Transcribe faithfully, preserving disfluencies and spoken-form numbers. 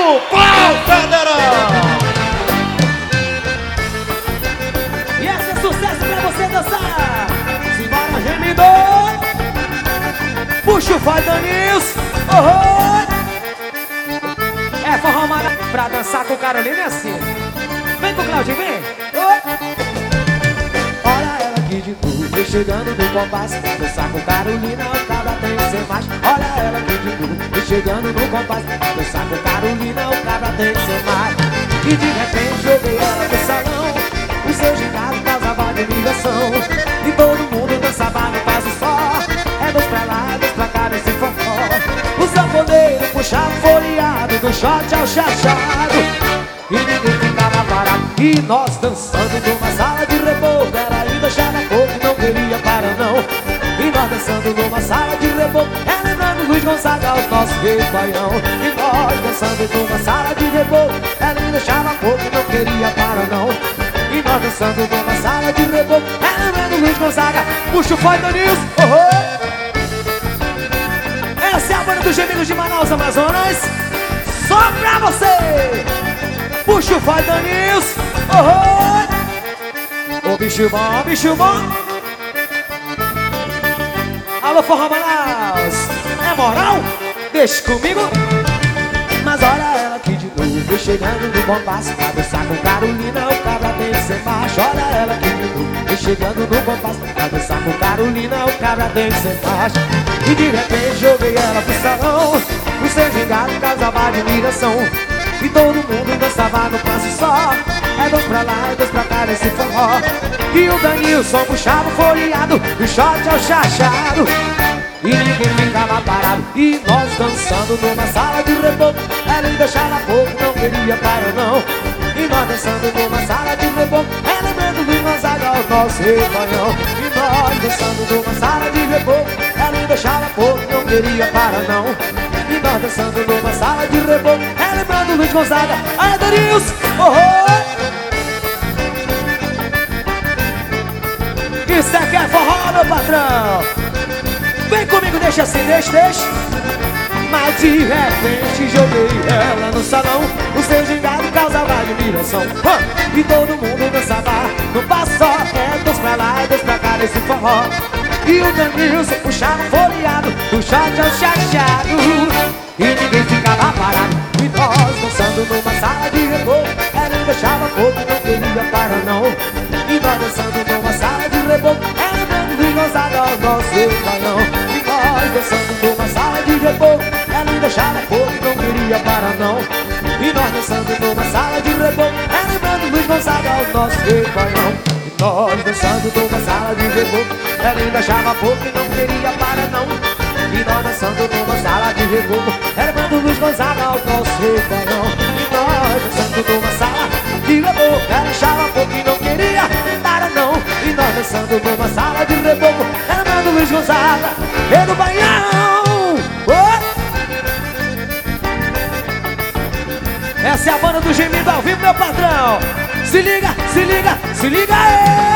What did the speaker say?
o pau federal. E esse é sucesso pra você dançar. Simbora, gemidor. Puxa o Fadanis. Oh, é forró mara pra dançar com Carolina é assim. Vem com o Claudinho, vem. Oh. Olha ela aqui de tudo, vem chegando no compasso. Dançar com Carolina, o cara tem que ser mais. Olha ela aqui de tudo, vem chegando no compasso. Dançar com Carolina, o cara tem que ser mais. E de repente joguei ela no salão. O seu gingado causava admiração. E todo mundo dançava no passo só. É dois pra lá, dois pra cá nesse forró. O sanfoneiro puxava o folheado, do shot ao chachado. E ninguém ficava parado. E nós dançando numa sala de reboco. Ela ainda achava pouco e não queria parar não. E nós dançando numa sala de reboco. É lembrando Luiz Gonzaga, o nosso rei baião. E nós dançando numa sala de reboco. Ela ainda achava pouco e não queria parar não. E nós dançando numa sala de reboco. É lembrando Luiz Gonzaga. Puxa o Fight News. Oh, oh. Essa é a banda dos Gemidos de Manaus, Amazonas. Só pra você. Puxa o Fight News. Oh, oh. Ô bicho bom, bicho bom. Alô, forró Manaus. É moral? Deixa comigo. Mas olha ela aqui de novo, chegando no compasso. Pra dançar com Carolina, o cabra tem que ser macho. Olha ela aqui de novo, chegando no compasso. Pra dançar com Carolina, o cabra tem que ser macho. E de repente joguei ela pro salão. O seu gingado causava admiração. E todo mundo dançava no passo só. É dois pra lá, é dois pra cá nesse forró. E o Danilson puxava o folheado, do shot ao chachado. E ninguém ficava parado. E nós dançando numa sala de reboco. Ela ainda achava pouco, não queria parar não. E nós dançando numa sala de reboco. É lembrando Luiz Gonzaga, o nosso rei baião. E nós dançando numa sala de reboco. Ela ainda achava pouco, não queria parar não. E nós dançando numa sala de reboco. É lembrando Luiz Gonzaga. Aí, Danilson, oh, oh. Isso aqui é forró, meu patrão. Vem comigo, deixa assim, deixa, deixa. Mas de repente joguei ela no salão. O seu gingado causava admiração. E todo mundo dançava no passo só. É dois pra lá, é dois pra cá nesse forró. E o Danilson puxava o folheado, do shot ao chachado. E ninguém ficava parado. E nós dançando numa sala de reboco. Ela ainda achava pouco, não queria parar não. E nós dançando numa sala de reboco. Ela lembrando Luiz Gonzaga, o nosso baião. E nós dançando numa sala de reboco. Ela ainda achava pouco, não queria parar não. E nós dançando numa sala de reboco. Ela lembrando Luiz Gonzaga, o nosso baião. E nós dançando numa sala de reboco. Ela ainda achava pouco e não queria parar não. E nós dançando numa sala de reboco. Ela lembrando Luiz Gonzaga, o nosso baião. E nós dançando numa sala de reboco. Ela achava pouco e não queria parar não. E nós dançando numa sala de reboco. Ela lembrando Luiz Gonzaga, rei do baião. Oh! Essa é a banda do Gemido ao vivo, meu patrão. Se liga, se liga, se liga aí.